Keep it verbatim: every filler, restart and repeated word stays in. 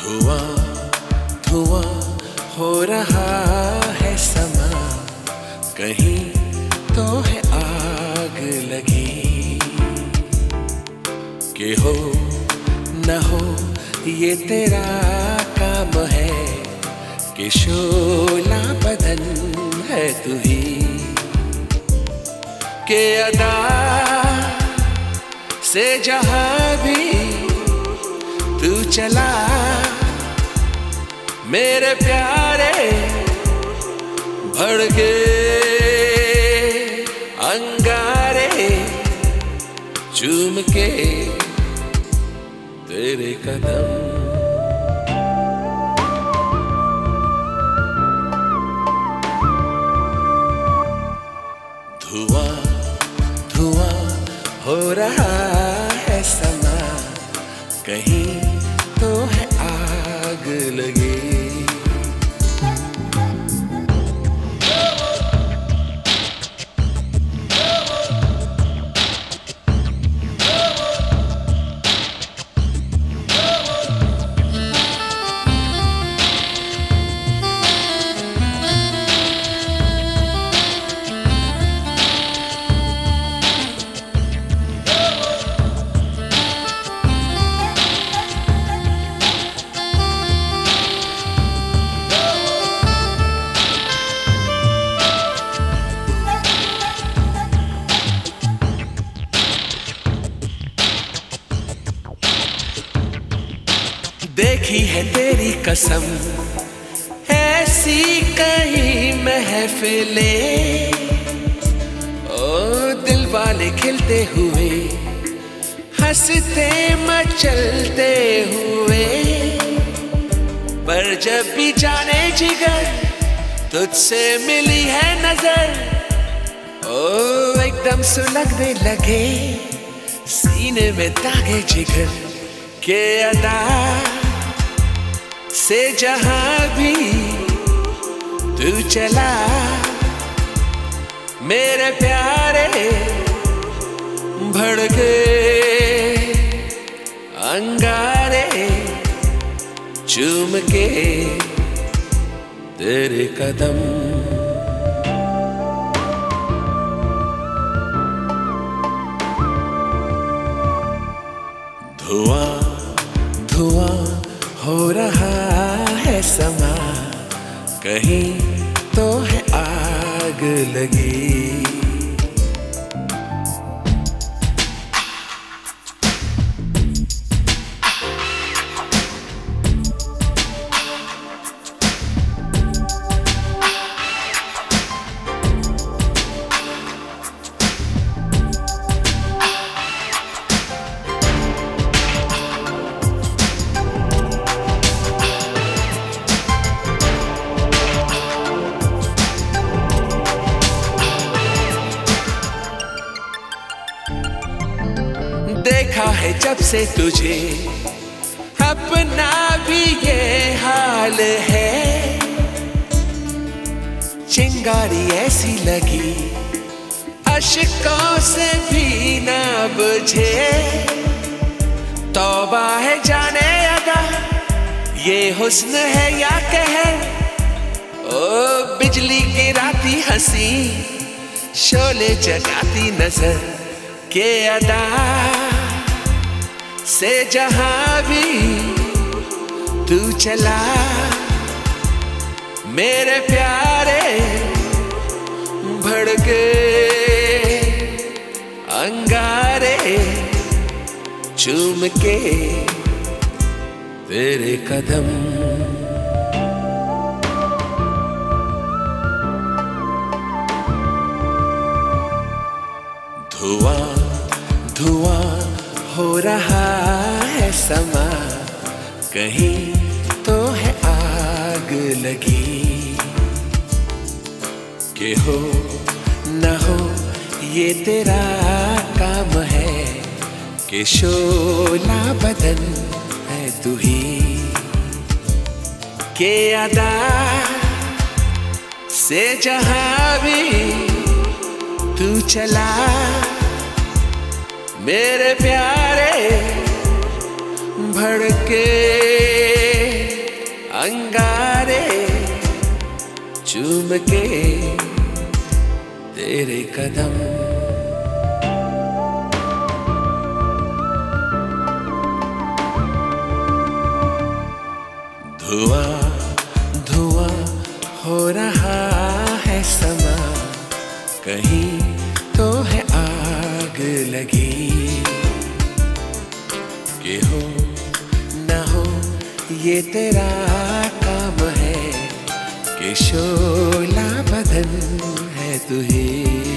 धुआं धुआं हो रहा है समा, कहीं तो है आग लगी। कि हो न हो ये तेरा काम है, कि शोला बदन है तू ही। के अदा से जहां भी तू चला, मेरे प्यारे भड़के अंगारे चूम के तेरे कदम। धुआं धुआं हो रहा है समा, कहीं तो है आग लगी। देखी है तेरी कसम ऐसी कहीं महफिले, ओ दिल वाले खिलते हुए हंसते मचलते हुए। पर जब भी जाने जिगर तुझसे मिली है नजर, ओ एकदम सुलगने लगे सीने में दागे जिगर। के अदा से जहां भी तू चला, मेरे प्यारे भड़के अंगारे चूम के तेरे कदम। धुआं धुआं हो रहा है समा, कहीं तो है आग लगी। देखा है जब से तुझे अपना भी ये हाल है, चिंगारी ऐसी लगी अश्कों से भी ना बुझे। तौबा है जाने अदा ये हुस्न है या कहर, ओ बिजली गिराती हंसी शोले जगाती नजर। के अदा से जहां भी तू चला, मेरे प्यारे भड़के अंगारे चूम के तेरे कदम। धुआं धुआं हो रहा है समा, कहीं तो है आग लगी। कि हो न हो ये तेरा काम है, कि शोला बदन है तू ही। के अदा से जहां भी तू चला, मेरे प्यारे भड़के अंगारे चूम के तेरे कदम। धुआं धुआं हो रहा है समा, कहीं तो है आग लगी। कि हो ना हो ये तेरा काम है, कि शोला बदन है तू ही।